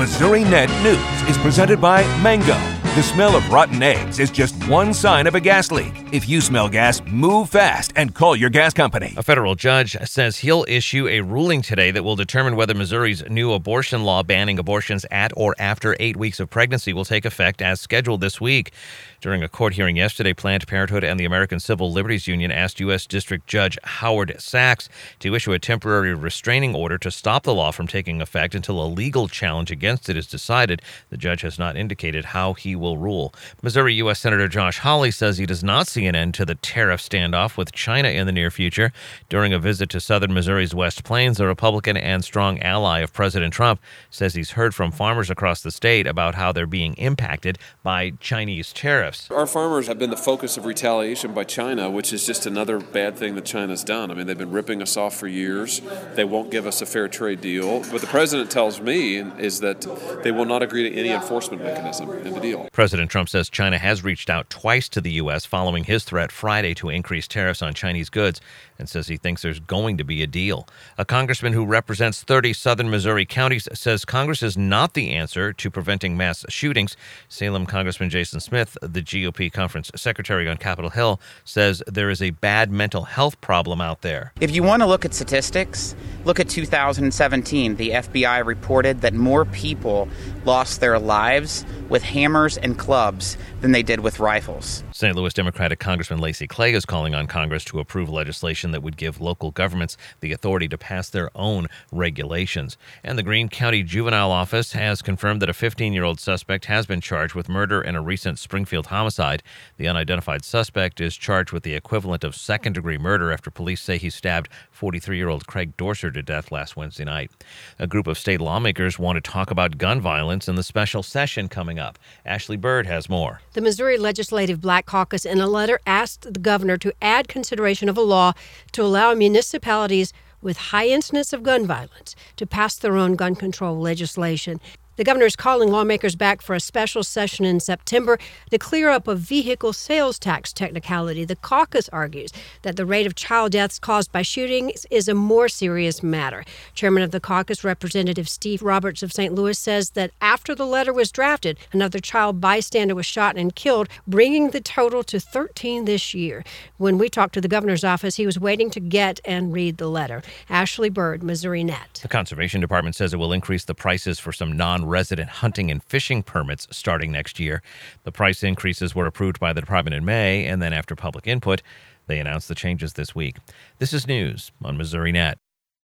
Missouri Net News is presented by Mango. The smell of rotten eggs is just one sign of a gas leak. If you smell gas, move fast and call your gas company. A federal judge says he'll issue a ruling today that will determine whether Missouri's new abortion law banning abortions at or after 8 weeks of pregnancy will take effect as scheduled this week. During a court hearing yesterday, Planned Parenthood and the American Civil Liberties Union asked U.S. District Judge Howard Sachs to issue a temporary restraining order to stop the law from taking effect until a legal challenge against it is decided. The judge has not indicated how he will rule. Missouri U.S. Senator Josh Hawley says he does not see an end to the tariff standoff with China in the near future. During a visit to southern Missouri's West Plains, a Republican and strong ally of President Trump says he's heard from farmers across the state about how they're being impacted by Chinese tariffs. Our farmers have been the focus of retaliation by China, which is just another bad thing that China's done. I mean, they've been ripping us off for years. They won't give us a fair trade deal. What the president tells me is that they will not agree to any enforcement mechanism in the deal. President Trump says China has reached out twice to the U.S. following his threat Friday to increase tariffs on Chinese goods and says he thinks there's going to be a deal. A congressman who represents 30 southern Missouri counties says Congress is not the answer to preventing mass shootings. Salem Congressman Jason Smith, the GOP conference secretary on Capitol Hill, says there is a bad mental health problem out there. If you want to look at statistics, look at 2017. The FBI reported that more people lost their lives with hammers and clubs than they did with rifles. St. Louis Democratic Congressman Lacey Clay is calling on Congress to approve legislation that would give local governments the authority to pass their own regulations. And the Greene County Juvenile Office has confirmed that a 15-year-old suspect has been charged with murder in a recent Springfield homicide. The unidentified suspect is charged with the equivalent of second-degree murder after police say he stabbed 43-year-old Craig Dorser to death last Wednesday night. A group of state lawmakers want to talk about gun violence in the special session coming up. Ashley Bird has more. The Missouri Legislative Black Caucus in a letter asked the governor to add consideration of a law to allow municipalities with high incidence of gun violence to pass their own gun control legislation. The governor is calling lawmakers back for a special session in September to clear up a vehicle sales tax technicality. The caucus argues that the rate of child deaths caused by shootings is a more serious matter. Chairman of the caucus, Representative Steve Roberts of St. Louis, says that after the letter was drafted, another child bystander was shot and killed, bringing the total to 13 this year. When we talked to the governor's office, he was waiting to get and read the letter. Ashley Bird, Missouri Net. The Conservation Department says it will increase the prices for some non-resident hunting and fishing permits starting next year. The price increases were approved by the department in May, and then after public input, they announced the changes this week. This is news on Missouri Net.